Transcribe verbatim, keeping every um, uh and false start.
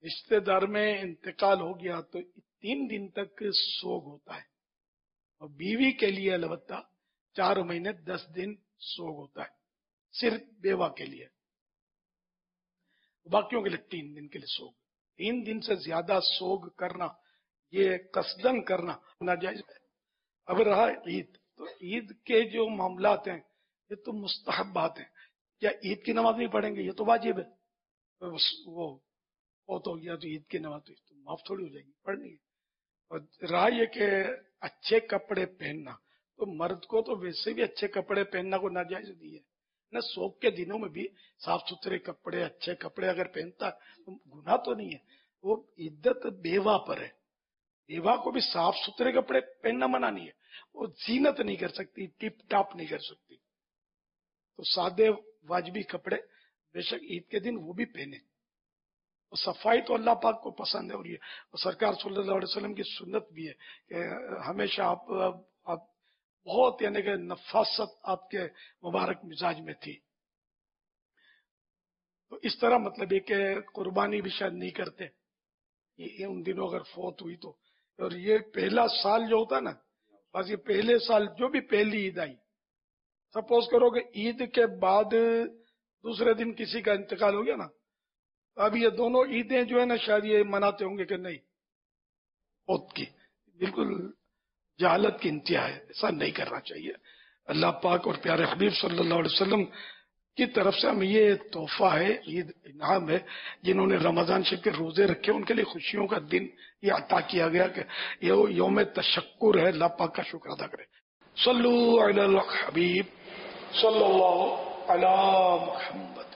رشتے دار میں انتقال ہو گیا تو تین دن تک سوگ ہوتا ہے، اور بیوی کے لیے البتہ چار مہینے دس دن سوگ ہوتا ہے، صرف بیوہ کے لیے، باقیوں کے لیے تین دن کے لیے سوگ۔ تین دن سے زیادہ سوگ کرنا، یہ قصدن کرنا ناجائز ہے۔ اب رہا عید، تو عید کے جو معاملات ہیں یہ تو مستحبات ہیں۔ کیا عید کی نماز نہیں پڑھیں گے؟ یہ تو واجب ہے۔ وہ بہت ہو گیا تو عید کی نماز تو معاف تھوڑی ہو جائے گی، پڑھنی ہے۔ اور رہا یہ کہ اچھے کپڑے پہننا، تو مرد کو تو ویسے بھی اچھے کپڑے پہننا کو ناجائز نہیں ہے نہ، سوگ کے دنوں میں بھی صاف ستھرے کپڑے، اچھے کپڑے اگر پہنتا ہے تو گناہ تو نہیں ہے۔ وہ عدت بیوہ پر ہے، بیوہ کو بھی صاف ستھرے کپڑے پہننا منع نہیں ہے، وہ زینت نہیں کر سکتی، ٹپ ٹاپ نہیں کر سکتی، تو سادے واجبی کپڑے بے شک عید کے دن وہ بھی پہنے۔ صفائی تو اللہ پاک کو پسند ہے، اور یہ سرکار صلی اللہ علیہ وسلم کی سنت بھی ہے کہ ہمیشہ آپ, آپ بہت یعنی کہ نفاست آپ کے مبارک مزاج میں تھی۔ تو اس طرح مطلب یہ کہ قربانی بھی شاید نہیں کرتے یہ ان دنوں اگر فوت ہوئی تو، اور یہ پہلا سال جو ہوتا نا، بس یہ پہلے سال جو بھی پہلی عید آئی، سپوز کرو کہ عید کے بعد دوسرے دن کسی کا انتقال ہو گیا نا، اب یہ دونوں عیدیں جو ہے نا شاید یہ مناتے ہوں گے کہ نہیں، موت کی بالکل جہالت کی انتہا ہے، ایسا نہیں کرنا چاہیے۔ اللہ پاک اور پیارے حبیب صلی اللہ علیہ وسلم کی طرف سے ہمیں یہ تحفہ ہے، عید انعام ہے، جنہوں نے رمضان شریف کے روزے رکھے ان کے لیے خوشیوں کا دن یہ عطا کیا گیا کہ یہ یوم تشکر ہے، اللہ پاک کا شکر ادا کرے۔ صلو علی الحبیب صلی اللہ علی محمد۔